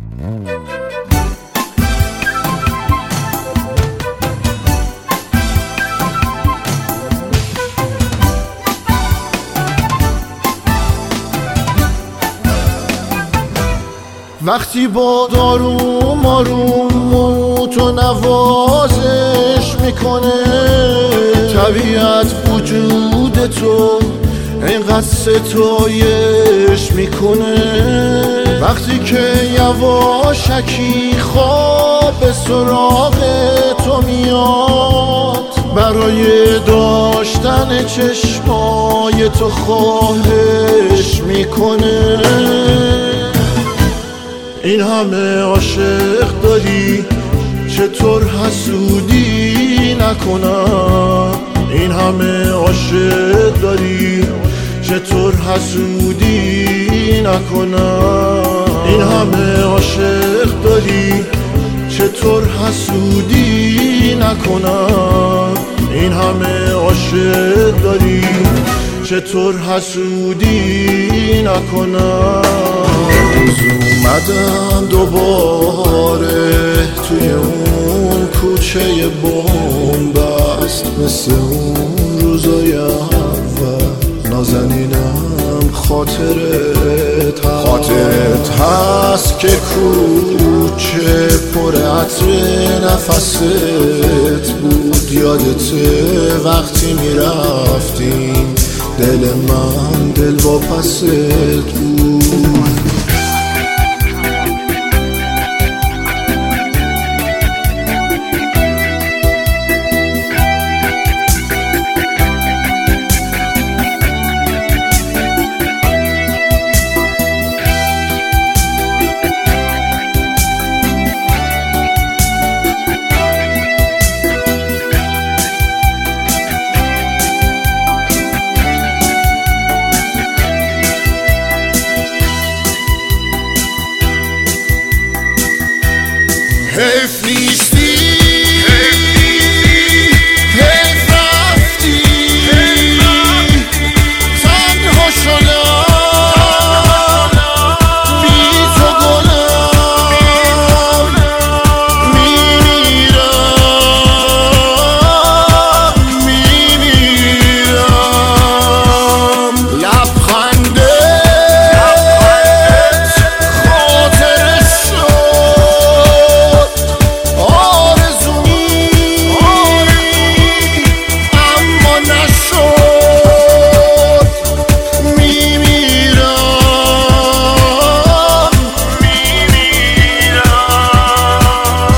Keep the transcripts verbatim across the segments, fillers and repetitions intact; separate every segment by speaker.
Speaker 1: وقتی با داروم آروم تو نوازش میکنه، طبیعت وجود تو اینقدر ستایش میکنه. وقتی که یواشکی خواب سراغ تو میاد، برای داشتن چشمای تو خواهش میکنه. این همه عاشق داری چطور حسودی نکنم؟ این همه عاشق داری چطور حسودی نکنم؟ این همه عاشق داری چطور حسودی نکنم؟ این همه عاشق داری چطور حسودی نکنم؟ روز اومدم دوباره توی اون کوچه بن‌بست، مثل اون روزای اول. نازنینم خاطرت هست، خاطرت هست که کوچه پر عطر نفست بود. یادته وقتی میرفتیم دل من دل واپست بود. حیف نیستی، حیف رفتی، تنها شدم بی تو گلم میمیرم میمیرم. لبخندت خاطرش شد، اما نشد. میمیرم میمیرم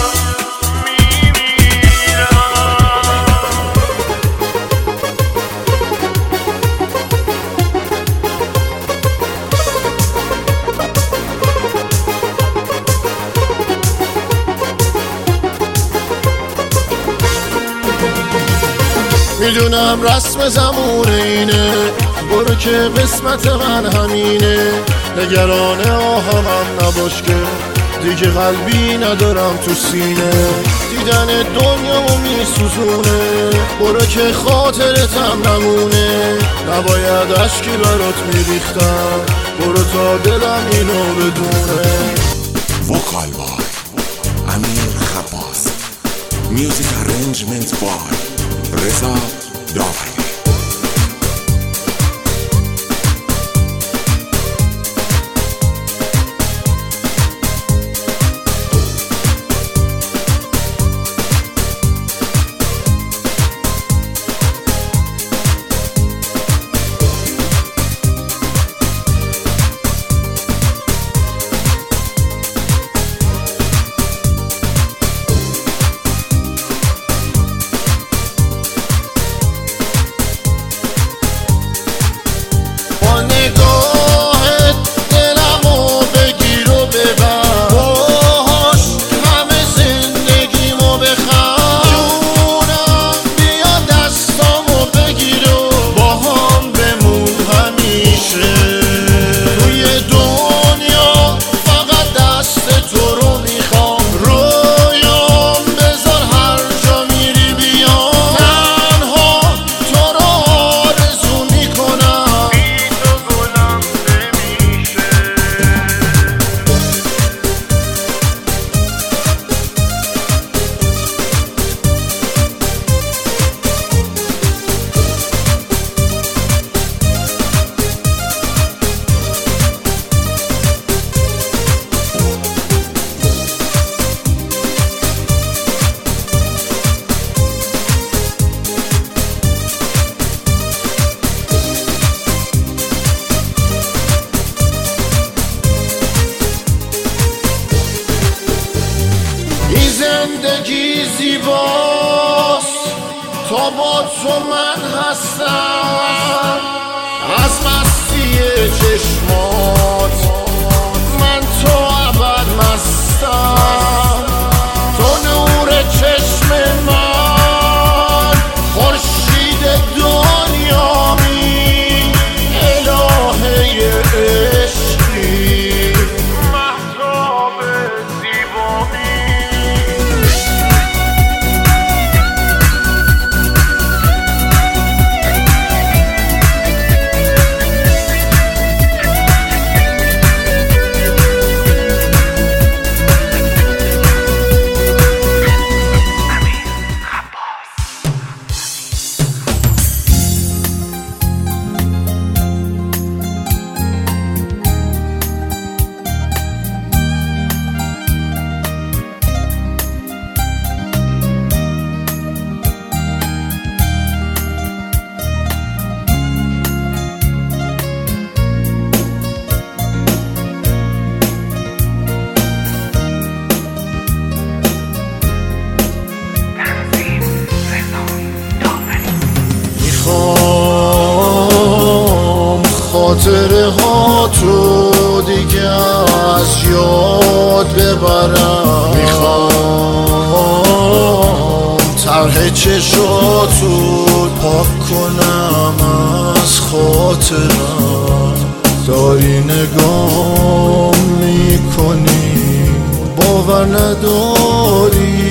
Speaker 1: میدونم رسم زمون اینه، برو که قسمت من همینه. نگران آهمم نباش که دیگه قلبی ندارم تو سینه. دیدن دنیامو میسوزونه، برو که خاطرتم نمونه. نباید اشکی برات میریختم، برو تا دلم اینو بدونه.
Speaker 2: وکال بای امیر خباس، میوزیک ارنجمنت بای رضا داوری.
Speaker 1: زندگی زیباست تا با تو من هستم، از مستی چشمات من تو ابد مستم. تو نور چشم من، خورشید دنیامی، الهه عشقی، مهتاب زیبایی. خاطره ها تو دیگه از یاد ببرم، میخوام طرح چشاتو پاک کنم از خاطرم. داری نگام میکنی باور نداری